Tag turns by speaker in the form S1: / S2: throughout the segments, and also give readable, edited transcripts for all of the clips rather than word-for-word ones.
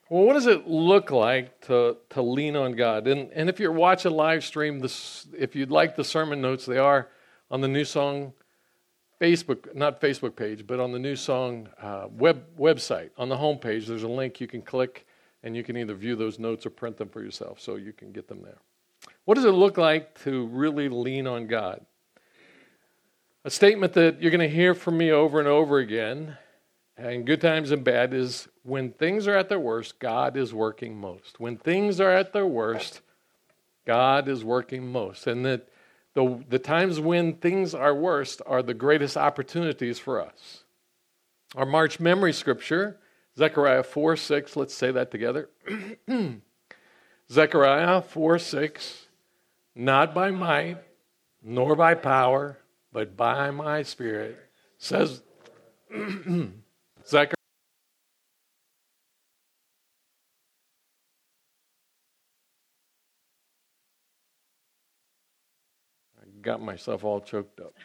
S1: Well, what does it look like to lean on God? And if you're watching live stream, if you'd like the sermon notes, they are on the New Song Facebook, not Facebook page, but on the New Song website. On the homepage, there's a link you can click, and you can either view those notes or print them for yourself, so you can get them there. What does it look like to really lean on God? A statement that you're going to hear from me over and over again, in good times and bad, is when things are at their worst, God is working most. When things are at their worst, God is working most. And that the times when things are worst are the greatest opportunities for us. Our March memory scripture, Zechariah 4:6, let's say that together. Zechariah 4:6, not by might, nor by power, but by my Spirit, says Zechariah. I got myself all choked up.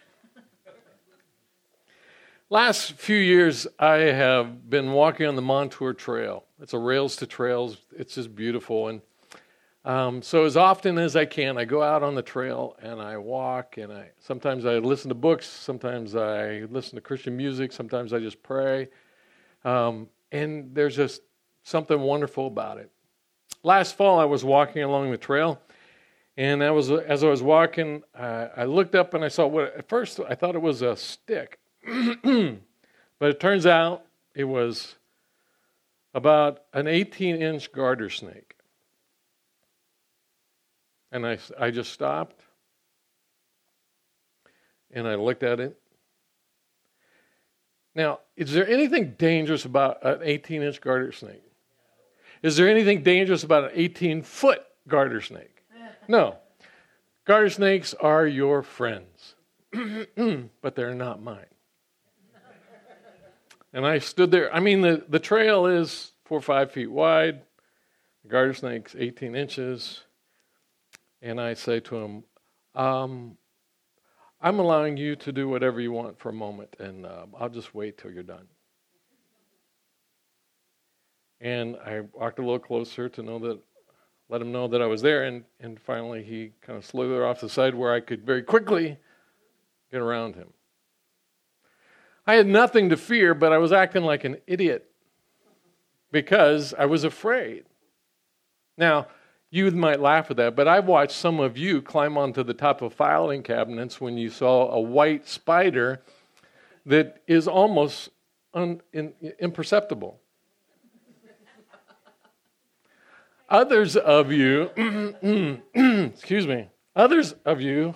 S1: Last few years, I have been walking on the Montour Trail. It's a rails to trails. It's just beautiful. And so as often as I can, I go out on the trail and I walk. And sometimes I listen to books. Sometimes I listen to Christian music. Sometimes I just pray. And there's just something wonderful about it. Last fall, I was walking along the trail. And as I was walking, I looked up and I saw what at first I thought it was a stick. But it turns out it was about an 18-inch garter snake. And I just stopped, and I looked at it. Now, is there anything dangerous about an 18-inch garter snake? Is there anything dangerous about an 18-foot garter snake? No. Garter snakes are your friends, but they're not mine. And I stood there. I mean, the trail is 4 or 5 feet wide. The garter snake's 18 inches. And I say to him, I'm allowing you to do whatever you want for a moment, and I'll just wait till you're done. And I walked a little closer to let him know that I was there, and finally he kind of slithered off the side where I could very quickly get around him. I had nothing to fear, but I was acting like an idiot because I was afraid. Now, you might laugh at that, but I've watched some of you climb onto the top of filing cabinets when you saw a white spider that is almost imperceptible. Others of you, excuse me, others of you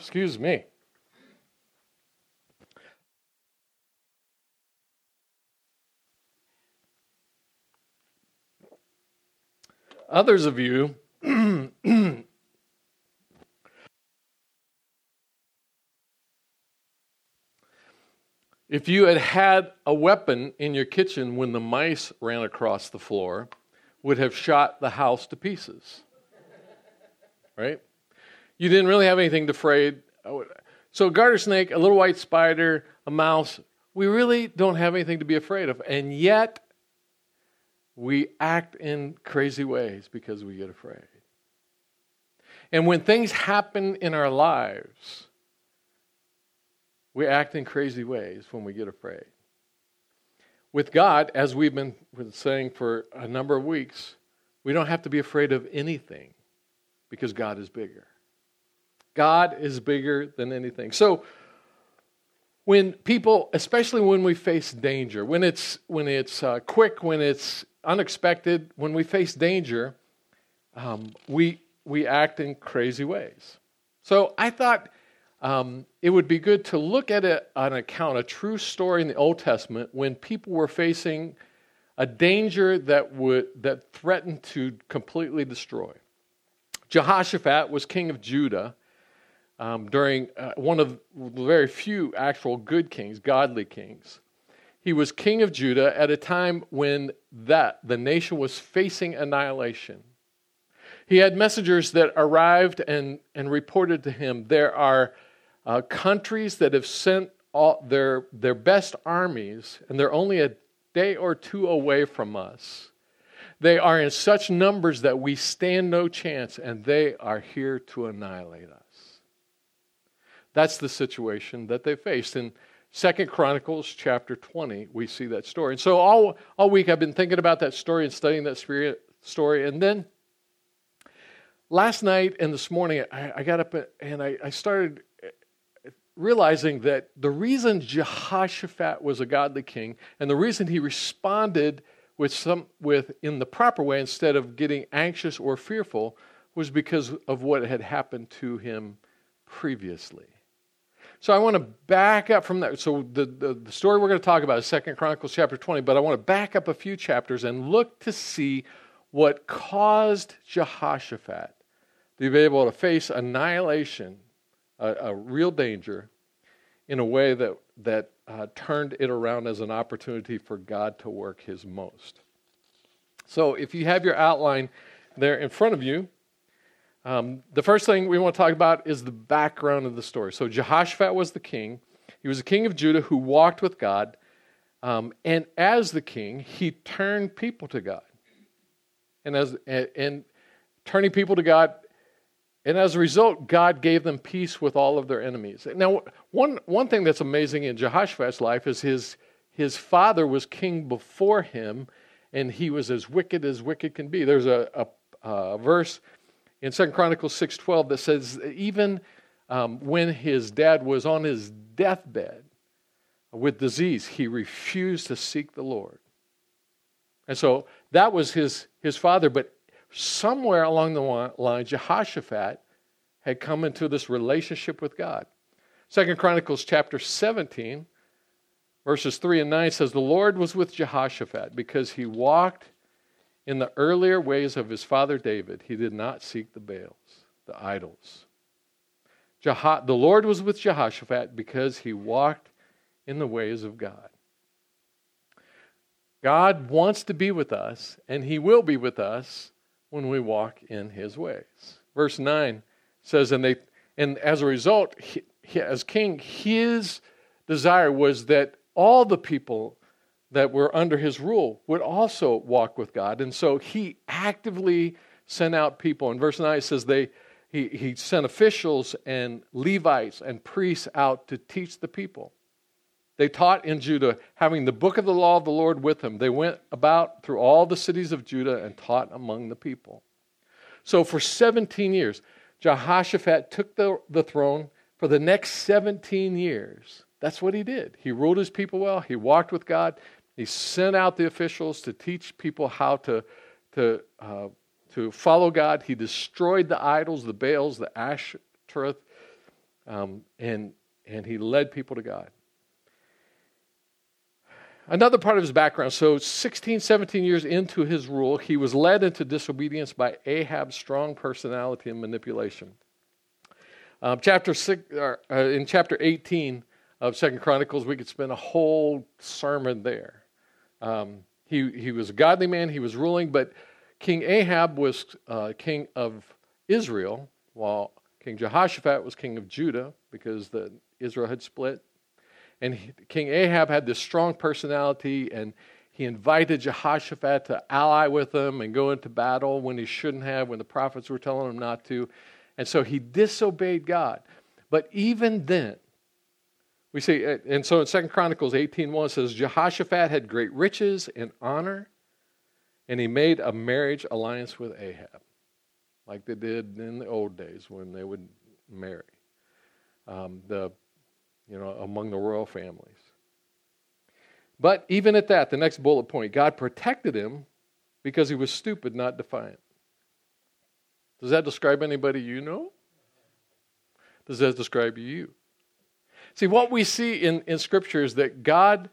S1: if you had a weapon in your kitchen when the mice ran across the floor, would have shot the house to pieces. Right? You didn't really have anything to afraid. So a garter snake, a little white spider, a mouse, we really don't have anything to be afraid of. And yet, we act in crazy ways because we get afraid. And when things happen in our lives, we act in crazy ways when we get afraid. With God, as we've been saying for a number of weeks, we don't have to be afraid of anything because God is bigger. God is bigger than anything. So when people, especially when we face danger, when it's quick, when it's unexpected, when we face danger, we act in crazy ways. So I thought it would be good to look at an account, a true story in the Old Testament when people were facing a danger that threatened to completely destroy. Jehoshaphat was king of Judah during one of the very few actual good kings, godly kings. He was king of Judah at a time when the nation was facing annihilation. He had messengers that arrived and reported to him, there are countries that have sent all their best armies, and they're only a day or two away from us. They are in such numbers that we stand no chance, and they are here to annihilate us. That's the situation that they faced. In 2 Chronicles chapter 20, we see that story. And so all week I've been thinking about that story and studying that story. And then last night and this morning, I got up and I started realizing that the reason Jehoshaphat was a godly king and the reason he responded with in the proper way instead of getting anxious or fearful was because of what had happened to him previously. So I want to back up from that. So the story we're going to talk about is 2 Chronicles chapter 20, but I want to back up a few chapters and look to see what caused Jehoshaphat to be able to face annihilation, a real danger, in a way that turned it around as an opportunity for God to work his most. So if you have your outline there in front of you, the first thing we want to talk about is the background of the story. So Jehoshaphat was the king. He was a king of Judah who walked with God. And as the king, he turned people to God. And turning people to God, and as a result, God gave them peace with all of their enemies. Now, one thing that's amazing in Jehoshaphat's life is his father was king before him, and he was as wicked can be. There's a verse in 2 Chronicles 6:12 that says even when his dad was on his deathbed with disease, he refused to seek the Lord. And so that was his father, but somewhere along the line, Jehoshaphat had come into this relationship with God. 2 Chronicles chapter 17, verses 3 and 9 says, "The Lord was with Jehoshaphat because he walked in the earlier ways of his father David. He did not seek the Baals, the idols." The Lord was with Jehoshaphat because he walked in the ways of God. God wants to be with us, and he will be with us when we walk in his ways. Verse 9 says, and as a result, as king, his desire was that all the people that were under his rule would also walk with God. And so he actively sent out people. In verse 9 it says he sent officials and Levites and priests out to teach the people. They taught in Judah, having the book of the law of the Lord with them. They went about through all the cities of Judah and taught among the people. So for 17 years, Jehoshaphat took the throne. For the next 17 years, that's what he did. He ruled his people well. He walked with God. He sent out the officials to teach people how to follow God. He destroyed the idols, the Baals, the Ashtoreth, and he led people to God. Another part of his background, so 16, 17 years into his rule, he was led into disobedience by Ahab's strong personality and manipulation. In chapter 18 of 2 Chronicles, we could spend a whole sermon there. He was a godly man, he was ruling, but King Ahab was king of Israel, while King Jehoshaphat was king of Judah, because Israel had split. And King Ahab had this strong personality, and he invited Jehoshaphat to ally with him and go into battle when he shouldn't have, when the prophets were telling him not to. And so he disobeyed God. But even then, we see, and so in 2 Chronicles 18:1 says, Jehoshaphat had great riches and honor, and he made a marriage alliance with Ahab, like they did in the old days when they would marry. Among the royal families. But even at that, the next bullet point, God protected him because he was stupid, not defiant. Does that describe anybody you know? Does that describe you? See, what we see in Scripture is that God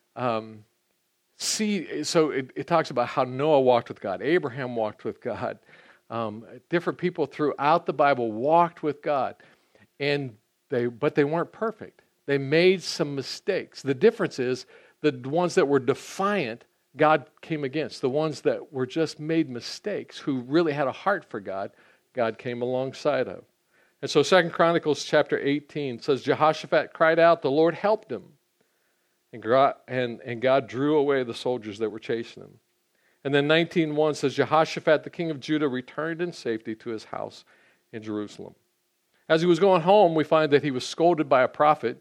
S1: it talks about how Noah walked with God, Abraham walked with God, different people throughout the Bible walked with God, but they weren't perfect. They made some mistakes. The difference is the ones that were defiant, God came against. The ones that were just made mistakes, who really had a heart for God, God came alongside of. And so 2 Chronicles chapter 18 says, Jehoshaphat cried out, the Lord helped him. And God drew away the soldiers that were chasing him. And then 19:1 says, Jehoshaphat, the king of Judah, returned in safety to his house in Jerusalem. As he was going home, we find that he was scolded by a prophet.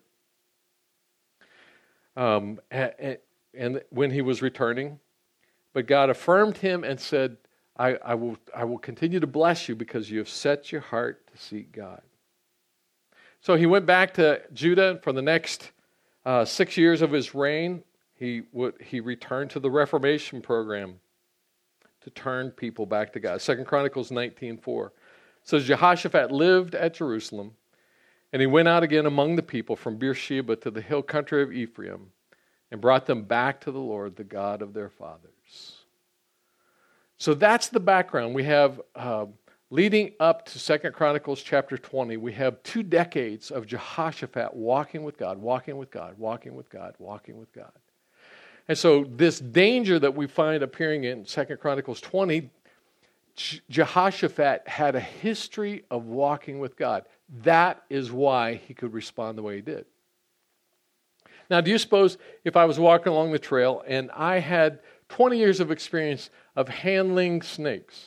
S1: And when he was returning, but God affirmed him and said, I will continue to bless you because you have set your heart to seek God. So he went back to Judah for the next 6 years of his reign. He returned to the Reformation program to turn people back to God. 2 Chronicles 19:4 says, Jehoshaphat lived at Jerusalem, and he went out again among the people from Beersheba to the hill country of Ephraim, and brought them back to the Lord, the God of their fathers. So that's the background. We have, leading up to 2 Chronicles chapter 20, we have 2 decades of Jehoshaphat walking with God, walking with God, walking with God, walking with God. And so this danger that we find appearing in 2 Chronicles 20, Jehoshaphat had a history of walking with God. That is why he could respond the way he did. Now, do you suppose if I was walking along the trail and I had 20 years of experience of handling snakes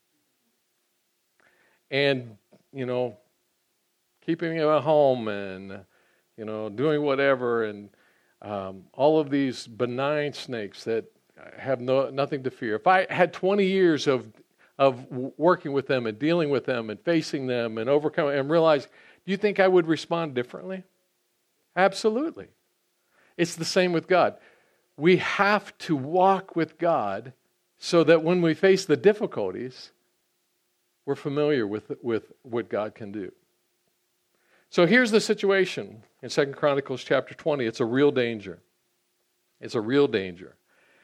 S1: and, keeping them at home and, doing whatever and all of these benign snakes that have nothing to fear. If I had 20 years of working with them and dealing with them and facing them and overcoming and realizing, do you think I would respond differently? Absolutely. It's the same with God. We have to walk with God so that when we face the difficulties, we're familiar with what God can do. So here's the situation in 2 Chronicles chapter 20. It's a real danger. It's a real danger.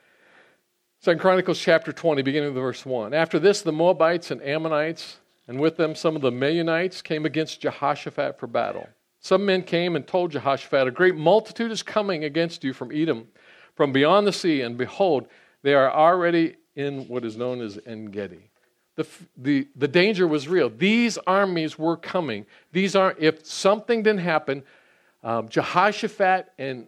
S1: 2 Chronicles chapter 20, beginning with verse 1. After this, the Moabites and Ammonites, and with them some of the Meunites, came against Jehoshaphat for battle. Some men came and told Jehoshaphat, a great multitude is coming against you from Edom, from beyond the sea, and behold, they are already in what is known as En-Gedi. The danger was real. These armies were coming. If something didn't happen, Jehoshaphat and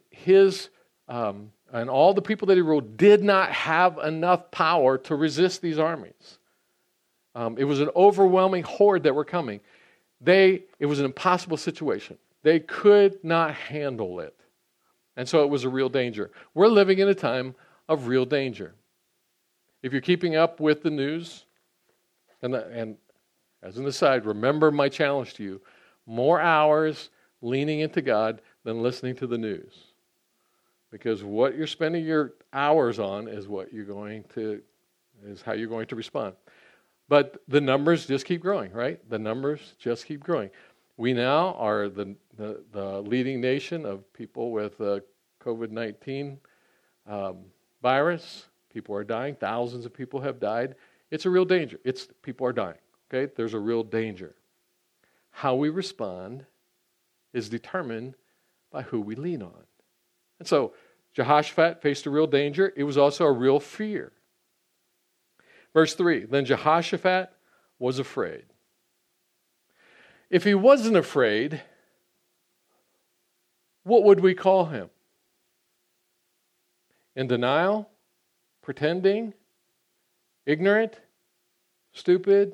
S1: and all the people that he ruled did not have enough power to resist these armies. It was an overwhelming horde that were coming. It was an impossible situation. They could not handle it. And so it was a real danger. We're living in a time of real danger. If you're keeping up with the news, and as an aside, remember my challenge to you, more hours leaning into God than listening to the news. Because what you're spending your hours on is how you're going to respond. But the numbers just keep growing, right? The numbers just keep growing. We now are the leading nation of people with COVID-19 virus. People are dying. Thousands of people have died. It's a real danger. People are dying. Okay? There's a real danger. How we respond is determined by who we lean on. And so Jehoshaphat faced a real danger. It was also a real fear. Verse 3, then Jehoshaphat was afraid. If he wasn't afraid, what would we call him? In denial? Pretending? Ignorant? Stupid?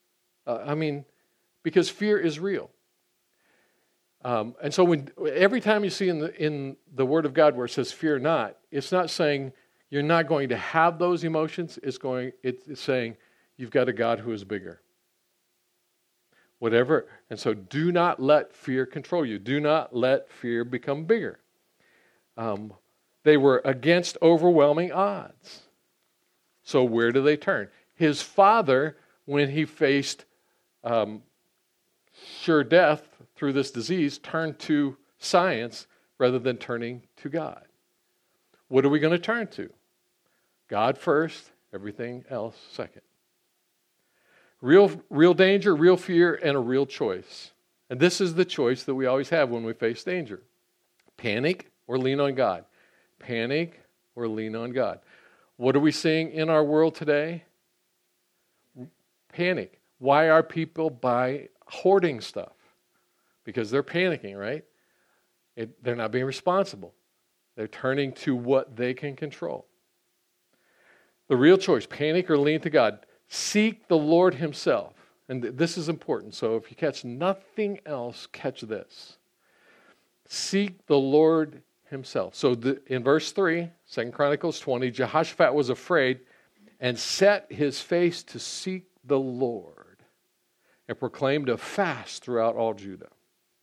S1: Because fear is real. And so every time you see in the Word of God where it says fear not, it's not saying you're not going to have those emotions. It's saying you've got a God who is bigger. Whatever. And so do not let fear control you. Do not let fear become bigger. They were against overwhelming odds. So where do they turn? His father, when he faced sure death through this disease, turned to science rather than turning to God. What are we going to turn to? God first, everything else second. Real danger, real fear, and a real choice. And this is the choice that we always have when we face danger. Panic or lean on God. Panic or lean on God. What are we seeing in our world today? Panic. Why are people hoarding stuff? Because they're panicking, right? They're not being responsible. They're turning to what they can control. The real choice, panic or lean to God. Seek the Lord himself. And this is important. So if you catch nothing else, catch this. Seek the Lord himself. So in verse 3, 2 Chronicles 20, Jehoshaphat was afraid and set his face to seek the Lord and proclaimed a fast throughout all Judah.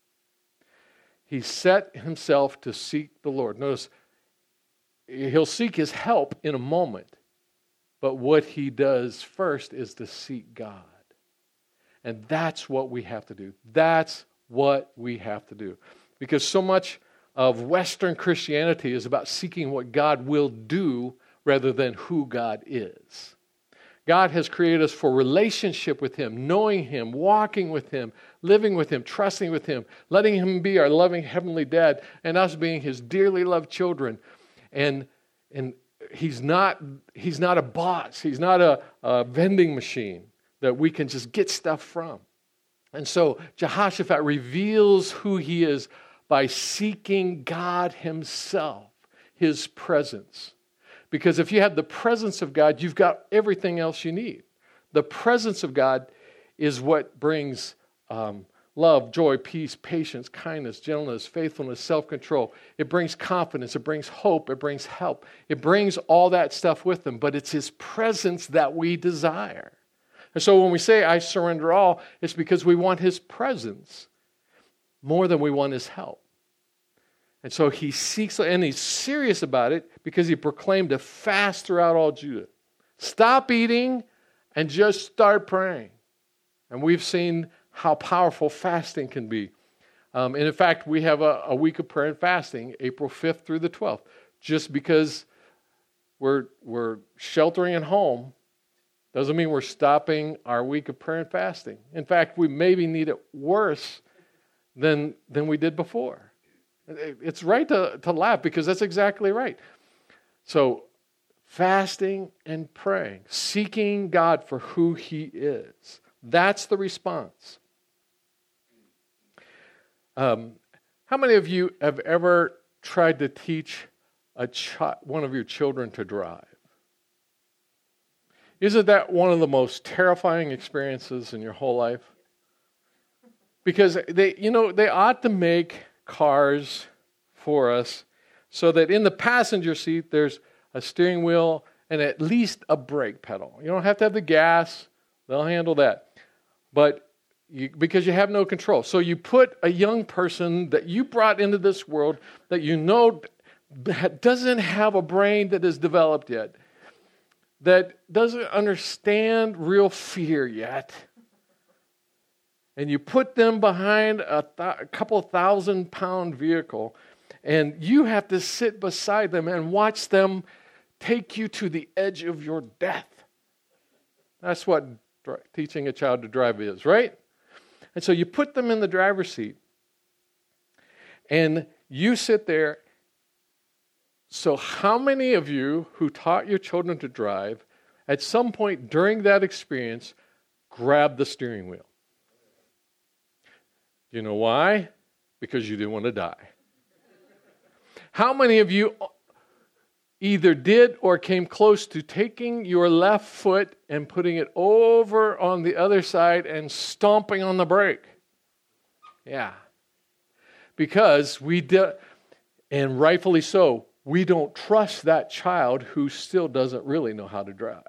S1: He set himself to seek the Lord. Notice, he'll seek his help in a moment, but what he does first is to seek God. And that's what we have to do. That's what we have to do. Because so much of Western Christianity is about seeking what God will do rather than who God is. God has created us for relationship with him, knowing him, walking with him, living with him, trusting with him, letting him be our loving heavenly dad, and us being his dearly loved children. And he's not a boss. He's not a vending machine that we can just get stuff from. And so Jehoshaphat reveals who he is by seeking God himself, his presence. Because if you have the presence of God, you've got everything else you need. The presence of God is what brings love, joy, peace, patience, kindness, gentleness, faithfulness, self-control. It brings confidence. It brings hope. It brings help. It brings all that stuff with them. But it's his presence that we desire. And so when we say, I surrender all, it's because we want his presence more than we want his help. And so he seeks, and he's serious about it because he proclaimed a fast throughout all Judah. Stop eating and just start praying. And we've seen how powerful fasting can be. And in fact, we have a week of prayer and fasting, April 5th through the 12th. Just because we're sheltering at home doesn't mean we're stopping our week of prayer and fasting. In fact, we maybe need it worse than we did before. It's right to laugh because that's exactly right. So, fasting and praying, seeking God for who he is. That's the response. How many of you have ever tried to teach one of your children to drive? Isn't that one of the most terrifying experiences in your whole life? Because they ought to make cars for us so that in the passenger seat there's a steering wheel and at least a brake pedal. You don't have to have the gas. They'll handle that. But because you have no control. So you put a young person that you brought into this world that you know doesn't have a brain that is developed yet, that doesn't understand real fear yet, and you put them behind a couple 1,000-pound vehicle, and you have to sit beside them and watch them take you to the edge of your death. That's what teaching a child to drive is, right? And so you put them in the driver's seat, and you sit there. So how many of you who taught your children to drive, at some point during that experience, grabbed the steering wheel? You know why? Because you didn't want to die. How many of you either did or came close to taking your left foot and putting it over on the other side and stomping on the brake? Yeah. Because we did, and rightfully so, we don't trust that child who still doesn't really know how to drive.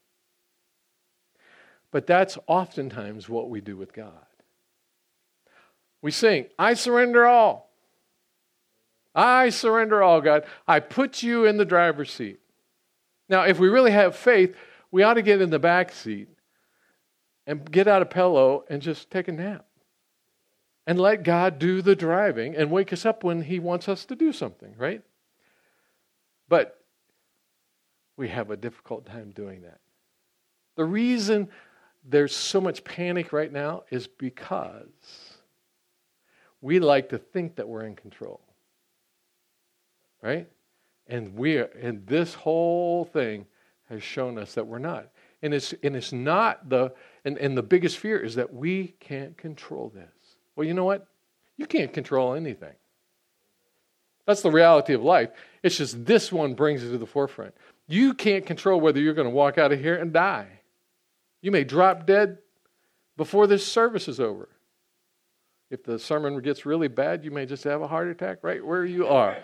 S1: But that's oftentimes what we do with God. We sing, I surrender all. I surrender all, God. I put you in the driver's seat. Now, if we really have faith, we ought to get in the back seat and get out a pillow and just take a nap. And let God do the driving and wake us up when he wants us to do something, right? But we have a difficult time doing that. The reason there's so much panic right now is because we like to think that we're in control. Right? And this whole thing has shown us that we're not. And it's not the biggest fear is that we can't control this. Well, you know what? You can't control anything. That's the reality of life. It's just this one brings it to the forefront. You can't control whether you're going to walk out of here and die. You may drop dead before this service is over. If the sermon gets really bad, you may just have a heart attack right where you are.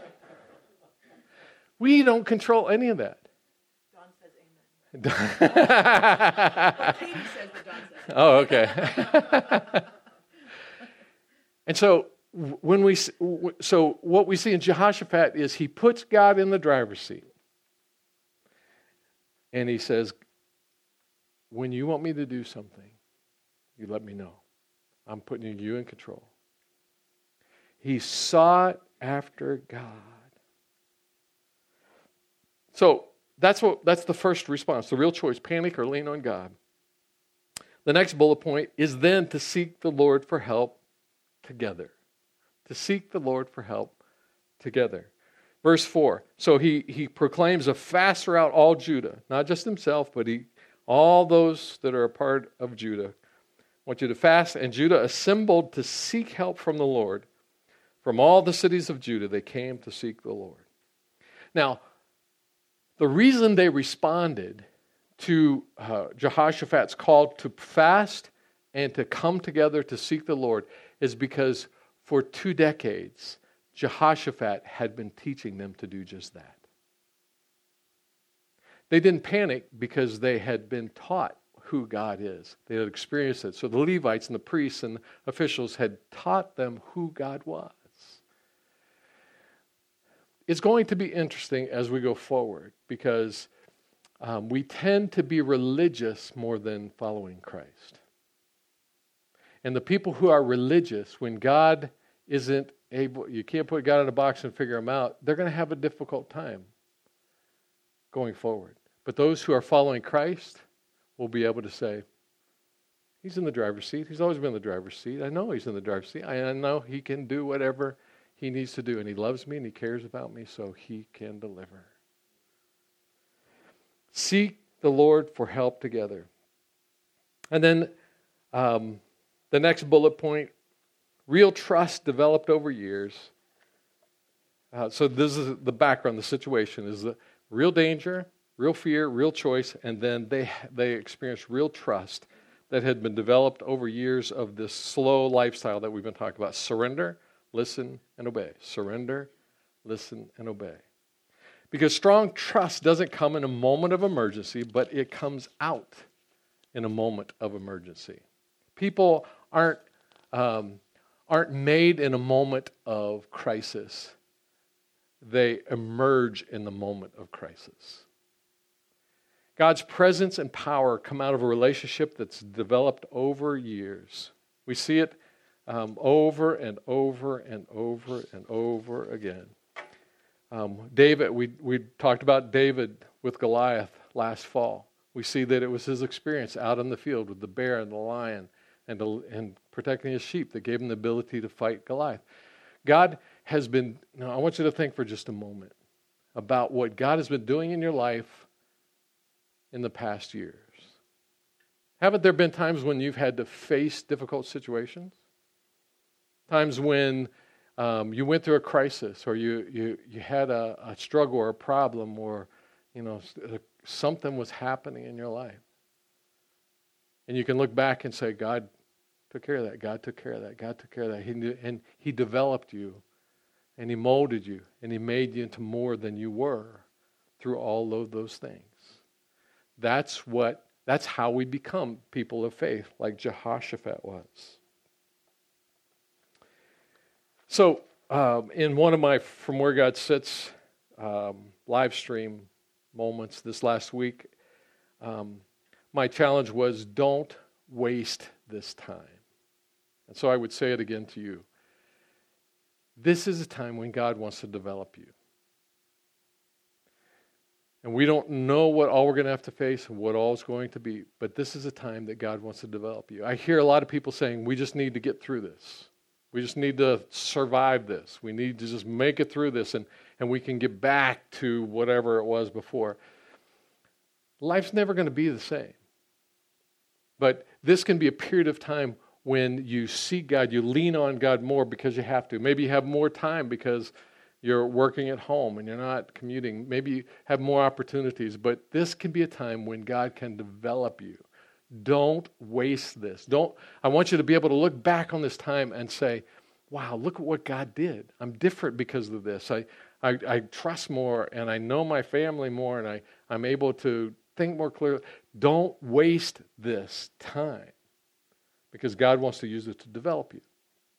S1: We don't control any of that.
S2: Don says amen. Well, Katie says that Don says.
S1: Oh, okay. And so what we see in Jehoshaphat is he puts God in the driver's seat. And he says, when you want me to do something, you let me know. I'm putting you in control. He sought after God. So that's the first response, the real choice, panic or lean on God. The next bullet point is then to seek the Lord for help together. To seek the Lord for help together. Verse 4, so he proclaims a fast throughout all Judah, not just himself, but all those that are a part of Judah. I want you to fast, and Judah assembled to seek help from the Lord. From all the cities of Judah, they came to seek the Lord. Now, the reason they responded to Jehoshaphat's call to fast and to come together to seek the Lord is because for 2 decades, Jehoshaphat had been teaching them to do just that. They didn't panic because they had been taught who God is. They had experienced it. So the Levites and the priests and officials had taught them who God was. It's going to be interesting as we go forward because we tend to be religious more than following Christ. And the people who are religious, when God isn't able, you can't put God in a box and figure him out, they're going to have a difficult time going forward. But those who are following Christ will be able to say, he's in the driver's seat. He's always been in the driver's seat. I know he's in the driver's seat. I know he can do whatever he needs to do. And he loves me and he cares about me, so he can deliver. Seek the Lord for help together. And then the next bullet point, real trust developed over years. So this is the background, the situation is the real danger, real fear, real choice, and then they experienced real trust that had been developed over years of this slow lifestyle that we've been talking about. Surrender, listen, and obey. Surrender, listen, and obey. Because strong trust doesn't come in a moment of emergency, but it comes out in a moment of emergency. People aren't made in a moment of crisis. They emerge in the moment of crisis. God's presence and power come out of a relationship that's developed over years. We see it over and over and over and over again. David, we talked about David with Goliath last fall. We see that it was his experience out in the field with the bear and the lion and protecting his sheep that gave him the ability to fight Goliath. God has been, now I want you to think for just a moment about what God has been doing in your life in the past years. Haven't there been times when you've had to face difficult situations? Times when you went through a crisis, or you had a struggle or a problem, or something was happening in your life. And you can look back and say, God took care of that. God took care of that. God took care of that. He developed you, and He molded you, and He made you into more than you were through all of those things. That's how we become people of faith, like Jehoshaphat was. So, in one of my From Where God Sits live stream moments this last week, my challenge was, don't waste this time. And so I would say it again to you. This is a time when God wants to develop you. And we don't know what all we're going to have to face and what all is going to be, but this is a time that God wants to develop you. I hear a lot of people saying, we just need to get through this. We just need to survive this. We need to just make it through this, and we can get back to whatever it was before. Life's never going to be the same. But this can be a period of time when you seek God, you lean on God more because you have to. Maybe you have more time because you're working at home and you're not commuting. Maybe you have more opportunities, but this can be a time when God can develop you. Don't waste this. I want you to be able to look back on this time and say, wow, look at what God did. I'm different because of this. I trust more, and I know my family more, and I'm able to think more clearly. Don't waste this time, because God wants to use it to develop you.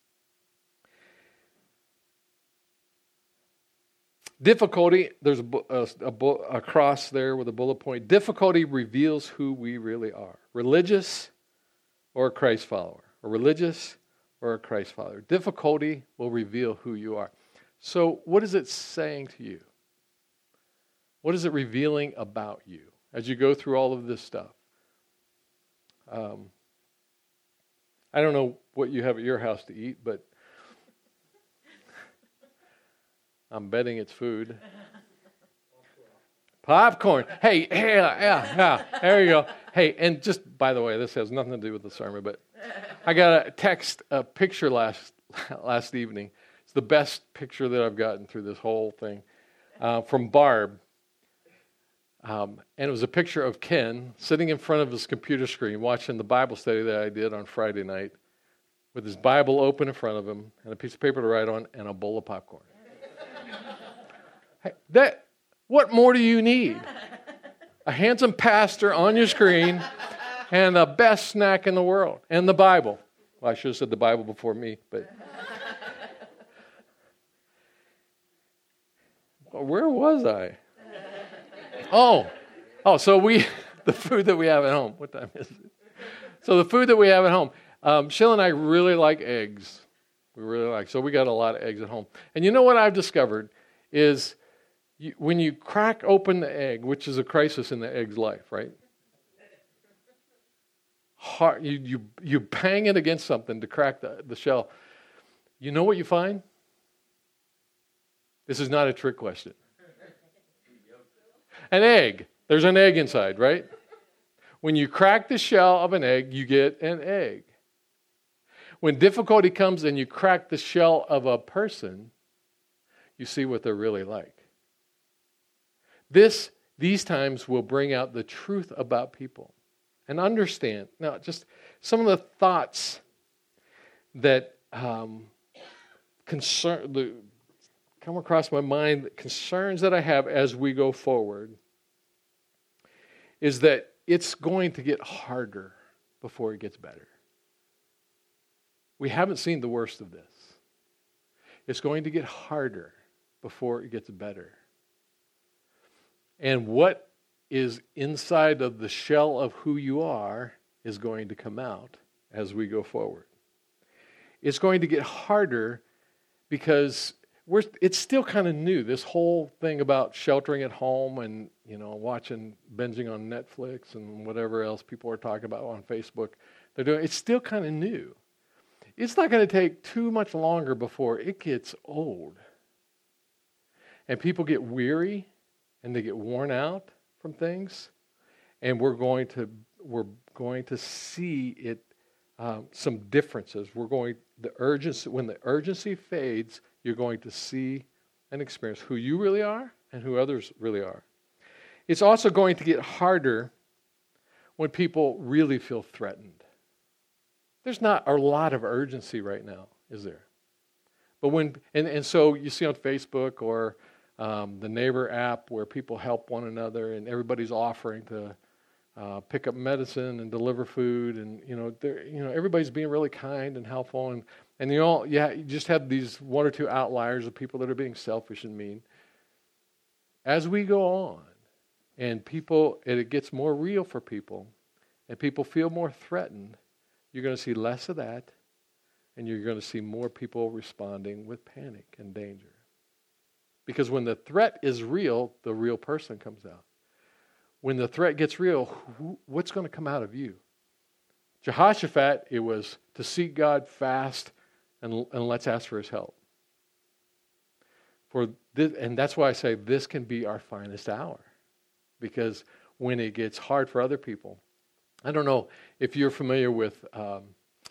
S1: Difficulty, there's a cross there with a bullet point. Difficulty reveals who we really are. Religious or a Christ follower. A religious or a Christ follower. Difficulty will reveal who you are. So what is it saying to you? What is it revealing about you as you go through all of this stuff? I don't know what you have at your house to eat, but I'm betting it's food. Popcorn. Hey, yeah. There you go. Hey, and just, by the way, this has nothing to do with the sermon, but I got a picture last evening. It's the best picture that I've gotten through this whole thing, from Barb. And it was a picture of Ken sitting in front of his computer screen watching the Bible study that I did on Friday night with his Bible open in front of him and a piece of paper to write on and a bowl of popcorn. What more do you need? A handsome pastor on your screen and the best snack in the world. And the Bible. Well, I should have said the Bible before me, but... Where was I? Oh, so the food that we have at home. What time is it? So the food that we have at home. Sheila and I really like eggs. So we got a lot of eggs at home. And you know what I've discovered is... when you crack open the egg, which is a crisis in the egg's life, right? You bang it against something to crack the shell. You know what you find? This is not a trick question. An egg. There's an egg inside, right? When you crack the shell of an egg, you get an egg. When difficulty comes and you crack the shell of a person, you see what they're really like. These times will bring out the truth about people. And understand, now just some of the thoughts that come across my mind, concerns that I have as we go forward, is that it's going to get harder before it gets better. We haven't seen the worst of this. It's going to get harder before it gets better. And what is inside of the shell of who you are is going to come out as we go forward. It's going to get harder because it's still kind of new. This whole thing about sheltering at home and, binging on Netflix and whatever else people are talking about on Facebook, it's still kind of new. It's not going to take too much longer before it gets old. And people get weary and they get worn out from things. And we're going to see it, some differences. When the urgency fades, you're going to see and experience who you really are and who others really are. It's also going to get harder when people really feel threatened. There's not a lot of urgency right now, is there? But so you see on Facebook or the Neighbor app where people help one another and everybody's offering to pick up medicine and deliver food, and everybody's being really kind and helpful, and you just have these one or two outliers of people that are being selfish and mean. As we go on, and it gets more real for people, and people feel more threatened, you're going to see less of that, and you're going to see more people responding with panic and danger. Because when the threat is real, the real person comes out. When the threat gets real, what's going to come out of you? Jehoshaphat, it was to seek God fast and let's ask for his help. And that's why I say this can be our finest hour. Because when it gets hard for other people, I don't know if you're familiar with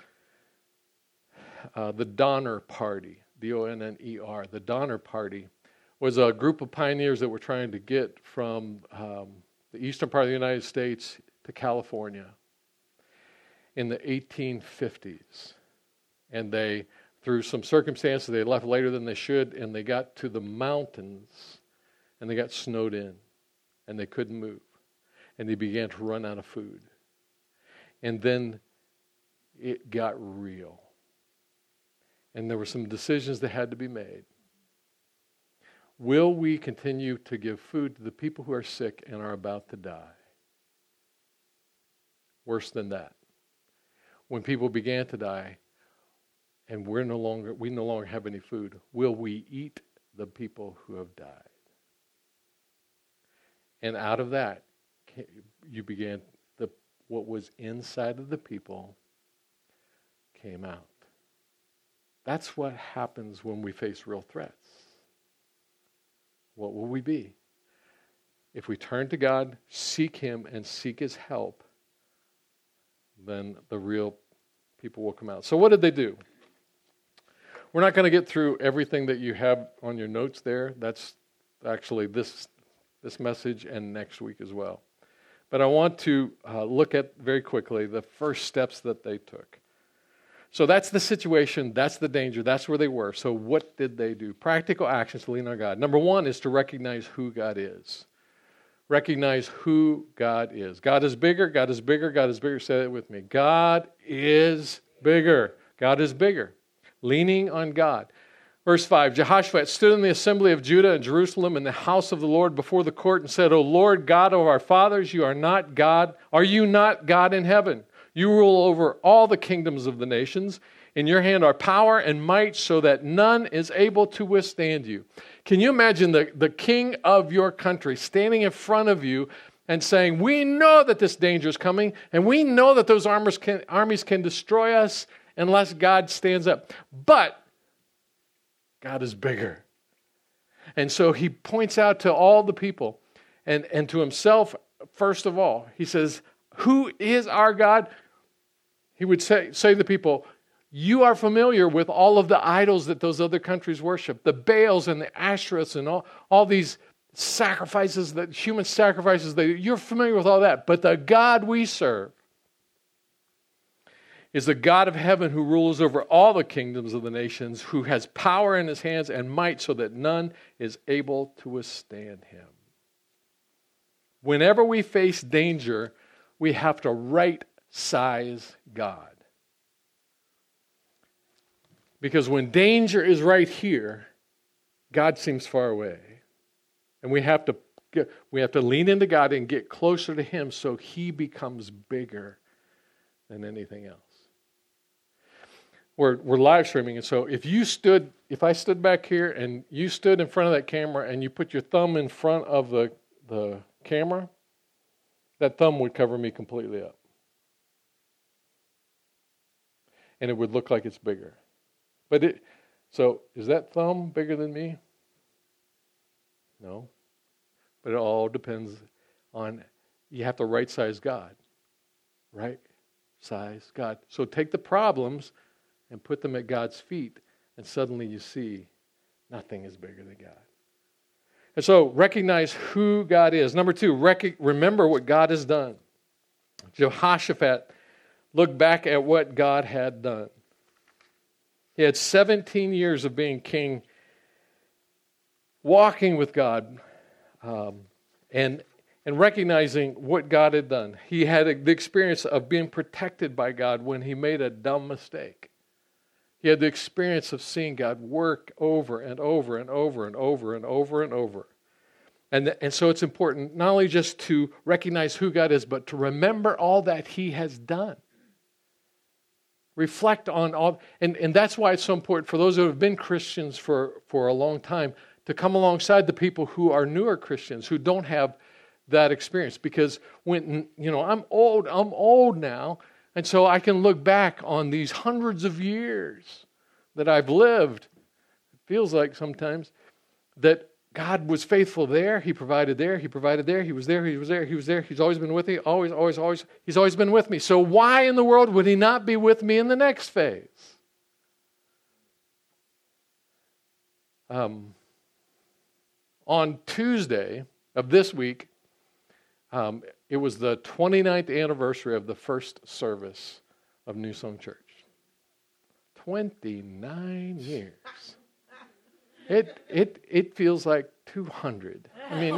S1: the Donner Party, Donner, the Donner Party. was a group of pioneers that were trying to get from the eastern part of the United States to California in the 1850s. And they, through some circumstances, they left later than they should, and they got to the mountains, and they got snowed in, and they couldn't move. And they began to run out of food. And then it got real. And there were some decisions that had to be made. Will we continue to give food to the people who are sick and are about to die? Worse than that. When people began to die and we no longer have any food, will we eat the people who have died? And out of that, you began, what was inside of the people came out. That's what happens when we face real threats. What will we be? If we turn to God, seek Him, and seek His help, then the real people will come out. So what did they do? We're not going to get through everything that you have on your notes there. That's actually this message and next week as well. But I want to look at very quickly the first steps that they took. So that's the situation, that's the danger, that's where they were. So what did they do? Practical actions to lean on God. Number one is to recognize who God is. Recognize who God is. God is bigger, God is bigger, God is bigger. Say it with me. God is bigger. God is bigger. Leaning on God. Verse 5, Jehoshaphat stood in the assembly of Judah and Jerusalem in the house of the Lord before the court and said, O Lord God of our fathers, you are not God. Are you not God in heaven? You rule over all the kingdoms of the nations. In your hand are power and might so that none is able to withstand you. Can you imagine the king of your country standing in front of you and saying, we know that this danger is coming and we know that those armies can destroy us unless God stands up. But God is bigger. And so he points out to all the people and to himself, first of all, he says, who is our God? He would say to the people, you are familiar with all of the idols that those other countries worship, the Baals and the Asherahs and all these sacrifices, that human sacrifices, you're familiar with all that. But the God we serve is the God of heaven who rules over all the kingdoms of the nations, who has power in his hands and might so that none is able to withstand him. Whenever we face danger, we have to right-size God. Because when danger is right here, God seems far away. And we have to lean into God and get closer to him so he becomes bigger than anything else. We're live streaming, and so if I stood back here and you stood in front of that camera and you put your thumb in front of the camera, that thumb would cover me completely up. And it would look like it's bigger. So is that thumb bigger than me? No. But it all depends on, you have to right-size God. Right-size God. So take the problems and put them at God's feet, and suddenly you see nothing is bigger than God. And so recognize who God is. Number two, remember what God has done. Jehoshaphat looked back at what God had done. He had 17 years of being king, walking with God, and recognizing what God had done. He had the experience of being protected by God when he made a dumb mistake. He had the experience of seeing God work over and over and over and over and over and over. And so it's important not only just to recognize who God is, but to remember all that he has done. Reflect on all, and that's why it's so important for those who have been Christians for a long time to come alongside the people who are newer Christians, who don't have that experience. Because when, I'm old now, and so I can look back on these hundreds of years that I've lived. It feels like sometimes that God was faithful there. He provided there. He provided there. He was there. He was there. He was there. He's always been with me. Always, always, always. He's always been with me. So why in the world would he not be with me in the next phase? on Tuesday of this week, it was the 29th anniversary of the first service of New Song Church. 29 years. It feels like 200. I mean,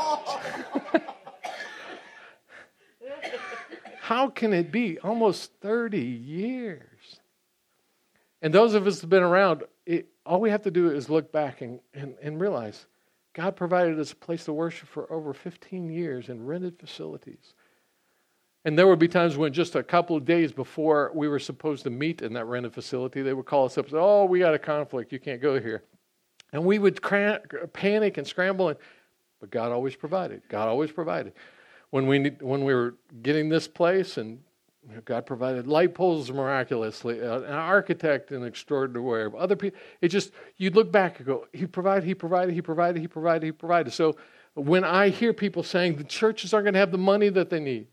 S1: how can it be almost 30 years? And those of us that have been around, all we have to do is look back and realize God provided us a place to worship for over 15 years in rented facilities. And there would be times when just a couple of days before we were supposed to meet in that rented facility, they would call us up and say, oh, we got a conflict, you can't go here. And we would panic and scramble, but God always provided. God always provided. When we were getting this place, and God provided light poles miraculously, an architect in an extraordinary way, other people, you'd look back and go, He provided, He provided, He provided, He provided, He provided. So when I hear people saying the churches aren't going to have the money that they need,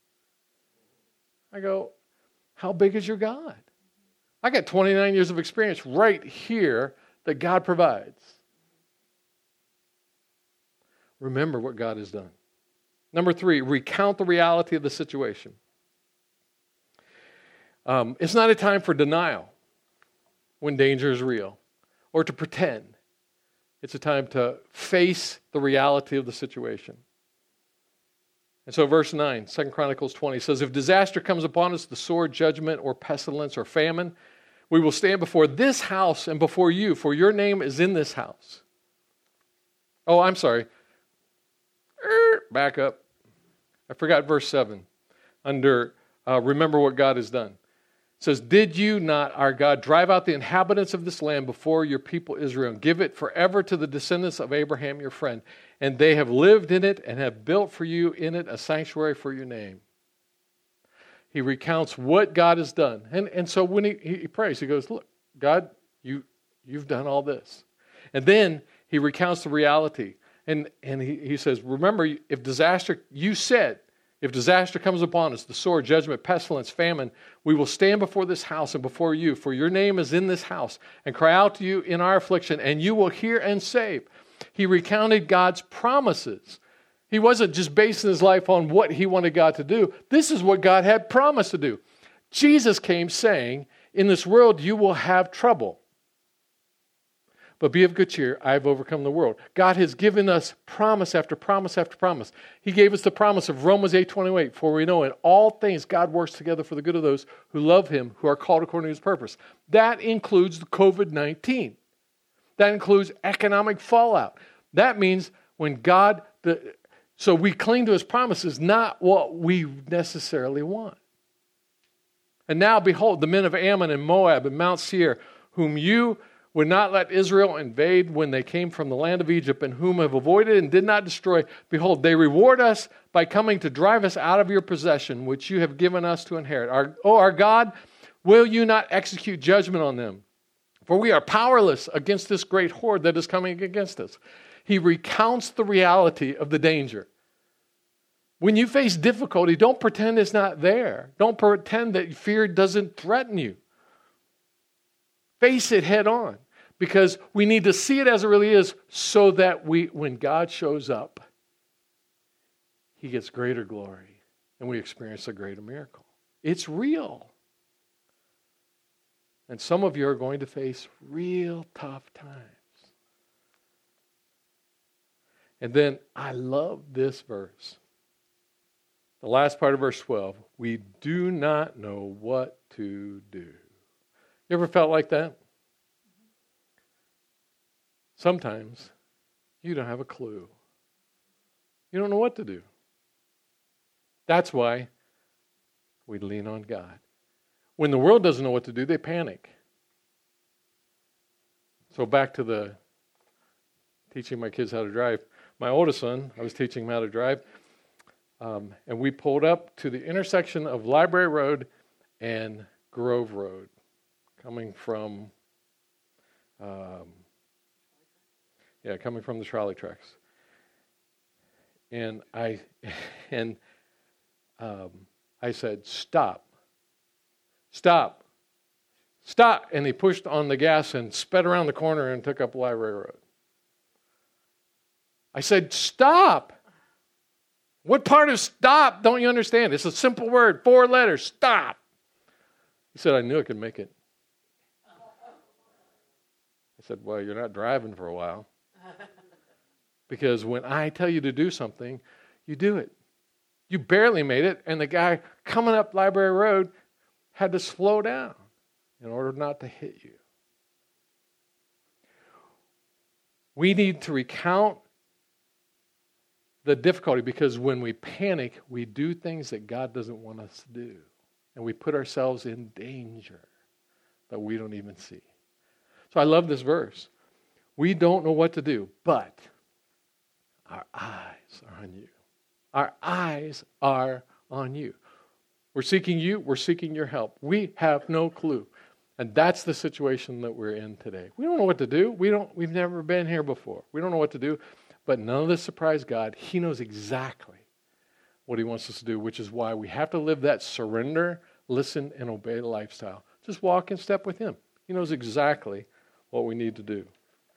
S1: I go, how big is your God? I got 29 years of experience right here that God provides. Remember what God has done. Number 3, recount the reality of the situation. It's not a time for denial when danger is real or to pretend. It's a time to face the reality of the situation. And so verse 9, 2 Chronicles 20 says, if disaster comes upon us, the sword, judgment, or pestilence, or famine, we will stand before this house and before you, for your name is in this house. Oh, I'm sorry. Back up. I forgot verse 7. Under remember what God has done. It says, did you not, our God, drive out the inhabitants of this land before your people Israel and give it forever to the descendants of Abraham your friend? And they have lived in it and have built for you in it a sanctuary for your name. He recounts what God has done. And so when he prays, he goes, look, God, you've done all this. And then he recounts the reality. And he says, remember, if disaster comes upon us, the sword, judgment, pestilence, famine, we will stand before this house and before you, for your name is in this house, and cry out to you in our affliction, and you will hear and save. He recounted God's promises. He wasn't just basing his life on what he wanted God to do. This is what God had promised to do. Jesus came saying, in this world you will have trouble. But be of good cheer, I have overcome the world. God has given us promise after promise after promise. He gave us the promise of Romans 8:28, for we know in all things God works together for the good of those who love him, who are called according to his purpose. That includes the COVID-19. That includes economic fallout. That means when so we cling to his promises, not what we necessarily want. And now behold, the men of Ammon and Moab and Mount Seir, whom you would not let Israel invade when they came from the land of Egypt, and whom have avoided and did not destroy, behold, they reward us by coming to drive us out of your possession, which you have given us to inherit. Our God, will you not execute judgment on them? For we are powerless against this great horde that is coming against us. He recounts the reality of the danger. When you face difficulty, don't pretend it's not there. Don't pretend that fear doesn't threaten you. Face it head on, because we need to see it as it really is, so that when God shows up, he gets greater glory and we experience a greater miracle. It's real. And some of you are going to face real tough times. And then I love this verse. The last part of verse 12. We do not know what to do. You ever felt like that? Sometimes you don't have a clue. You don't know what to do. That's why we lean on God. When the world doesn't know what to do, they panic. So back to the teaching my kids how to drive. My oldest son, I was teaching him how to drive. And we pulled up to the intersection of Library Road and Grove Road, coming from the trolley tracks. And I said, stop. And he pushed on the gas and sped around the corner and took up Library Road. I said, stop. What part of stop don't you understand? It's a simple word, 4 letters, stop. He said, I knew I could make it. I said, well, you're not driving for a while. Because when I tell you to do something, you do it. You barely made it, and the guy coming up Library Road had to slow down in order not to hit you. We need to recount the difficulty, because when we panic, we do things that God doesn't want us to do. And we put ourselves in danger that we don't even see. So I love this verse. We don't know what to do, but our eyes are on you. Our eyes are on you. We're seeking you. We're seeking your help. We have no clue. And that's the situation that we're in today. We don't know what to do. We've never been here before. We don't know what to do. But none of this surprised God. He knows exactly what he wants us to do, which is why we have to live that surrender, listen, and obey lifestyle. Just walk in step with him. He knows exactly what we need to do.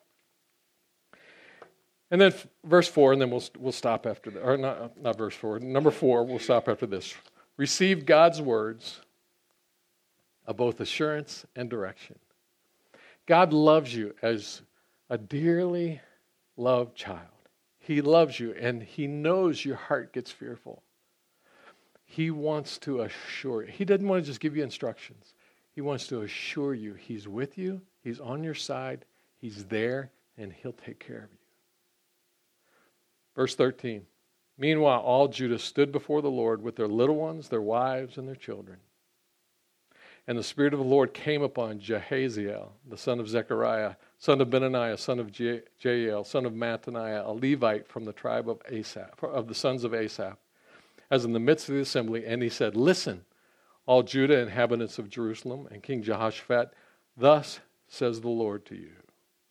S1: And then verse 4, and then we'll stop after that. Or not verse 4. Number 4, we'll stop after this. Receive God's words of both assurance and direction. God loves you as a dearly loved child. He loves you, and he knows your heart gets fearful. He wants to assure you. He doesn't want to just give you instructions. He wants to assure you he's with you, he's on your side, he's there, and he'll take care of you. Verse 13. Meanwhile, all Judah stood before the Lord with their little ones, their wives, and their children. And the Spirit of the Lord came upon Jahaziel, the son of Zechariah, son of Benaniah, son of Jael, son of Mattaniah, a Levite from the tribe of Asaph, of the sons of Asaph, as in the midst of the assembly. And he said, listen, all Judah, inhabitants of Jerusalem, and King Jehoshaphat, thus says the Lord to you.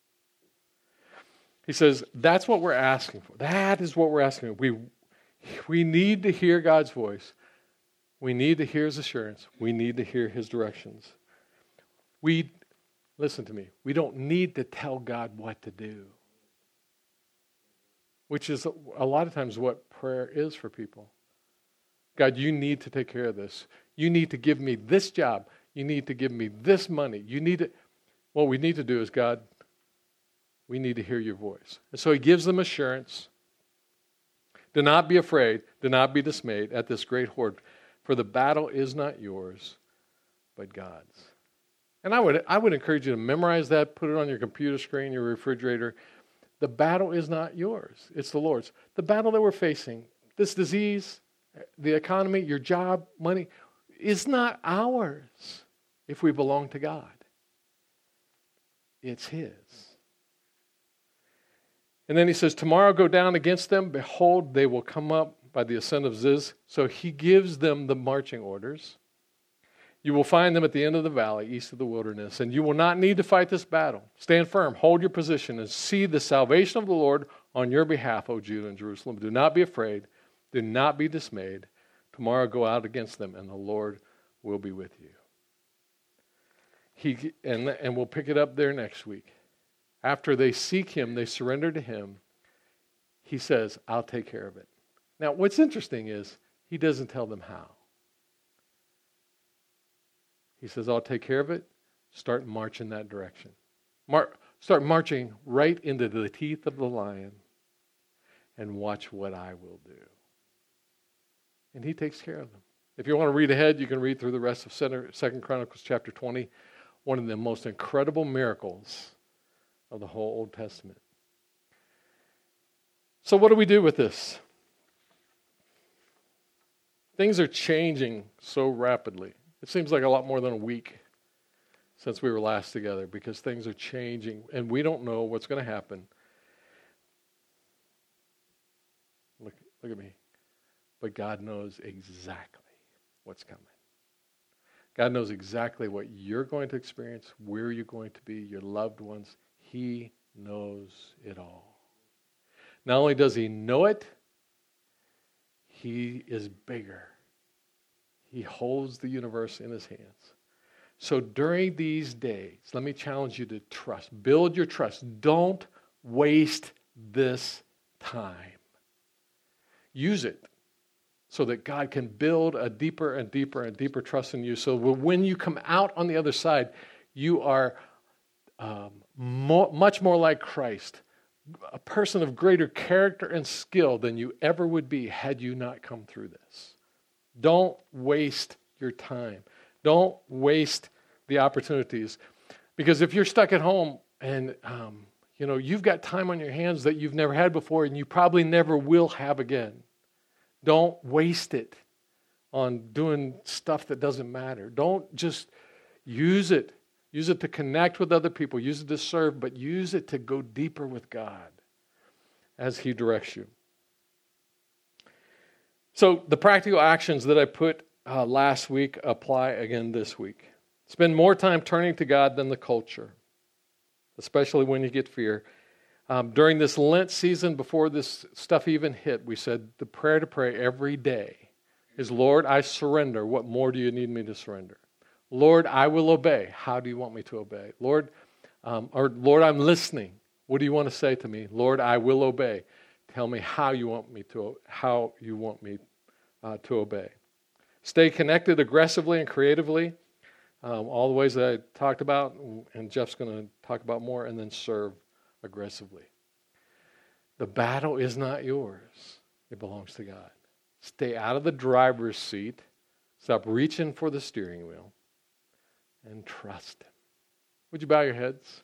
S1: He says, that's what we're asking for. That is what we're asking for. We need to hear God's voice. We need to hear his assurance. We need to hear his directions. Listen to me, we don't need to tell God what to do, which is a lot of times what prayer is for people. God, you need to take care of this. You need to give me this job. You need to give me this money. What we need to do is, God, we need to hear your voice. And so he gives them assurance. Do not be afraid. Do not be dismayed at this great horde. For the battle is not yours, but God's. And I would encourage you to memorize that, put it on your computer screen, your refrigerator. The battle is not yours, it's the Lord's. The battle that we're facing, this disease, the economy, your job, money, is not ours if we belong to God. It's his. And then he says, tomorrow go down against them. Behold, they will come up by the ascent of Ziz. So he gives them the marching orders. You will find them at the end of the valley, east of the wilderness, and you will not need to fight this battle. Stand firm, hold your position, and see the salvation of the Lord on your behalf, O Judah and Jerusalem. Do not be afraid. Do not be dismayed. Tomorrow go out against them, and the Lord will be with you. And we'll pick it up there next week. After they seek him, they surrender to him, he says, I'll take care of it. Now, what's interesting is he doesn't tell them how. He says, I'll take care of it. Start marching that direction. Start marching right into the teeth of the lion and watch what I will do. And he takes care of them. If you want to read ahead, you can read through the rest of 2 Chronicles chapter 20, one of the most incredible miracles of the whole Old Testament. So what do we do with this? Things are changing so rapidly. It seems like a lot more than a week since we were last together because things are changing and we don't know what's going to happen. Look at me. But God knows exactly what's coming. God knows exactly what you're going to experience, where you're going to be, your loved ones. He knows it all. Not only does he know it, he is bigger. He holds the universe in his hands. So during these days, let me challenge you to trust. Build your trust. Don't waste this time. Use it so that God can build a deeper and deeper and deeper trust in you. So when you come out on the other side, you are much more like Christ, a person of greater character and skill than you ever would be had you not come through this. Don't waste your time. Don't waste the opportunities. Because if you're stuck at home and you've got time on your hands that you've never had before and you probably never will have again, don't waste it on doing stuff that doesn't matter. Don't just use it. Use it to connect with other people. Use it to serve, but use it to go deeper with God as He directs you. So the practical actions that I put last week apply again this week. Spend more time turning to God than the culture, especially when you get fear. During this Lent season, before this stuff even hit, we said the prayer to pray every day is, Lord, I surrender. What more do you need me to surrender? Lord, I will obey. How do you want me to obey? Lord, Lord, I'm listening. What do you want to say to me? Lord, I will obey. Tell me how you want me to obey. Stay connected aggressively and creatively. All the ways that I talked about, and Jeff's going to talk about more, and then serve aggressively. The battle is not yours. It belongs to God. Stay out of the driver's seat. Stop reaching for the steering wheel. And trust Him. Would you bow your heads?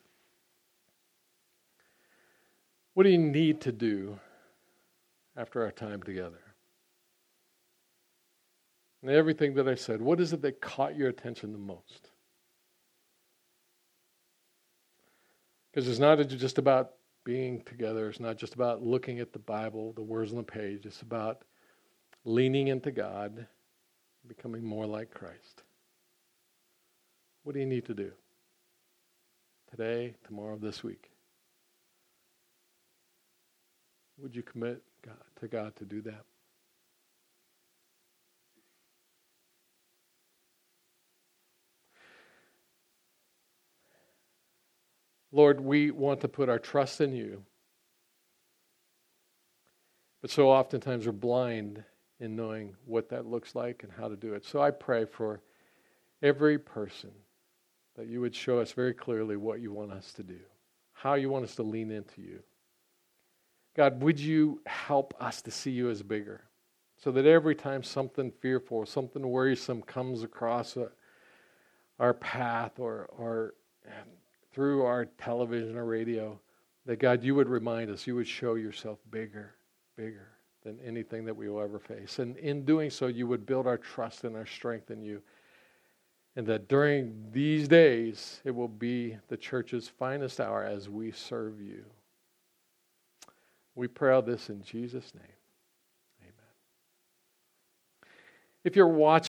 S1: What do you need to do after our time together? And everything that I said, what is it that caught your attention the most? Because it's not just about being together. It's not just about looking at the Bible, the words on the page. It's about leaning into God, becoming more like Christ. What do you need to do? Today, tomorrow, this week. Would you commit to God to do that? Lord, we want to put our trust in you. But so oftentimes we're blind in knowing what that looks like and how to do it. So I pray for every person that you would show us very clearly what you want us to do, how you want us to lean into you. God, would you help us to see you as bigger so that every time something fearful, something worrisome comes across our path or through our television or radio, that God, you would remind us, you would show yourself bigger than anything that we will ever face. And in doing so, you would build our trust and our strength in you. And that during these days, it will be the church's finest hour as we serve you. We pray all this in Jesus' name. Amen. If you're watching,